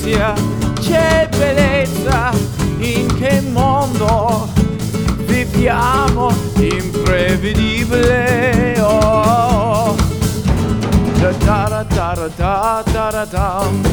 giustizia, c'è bellezza, in che mondo viviamo imprevedibile. Oh. Da da da da da da da da.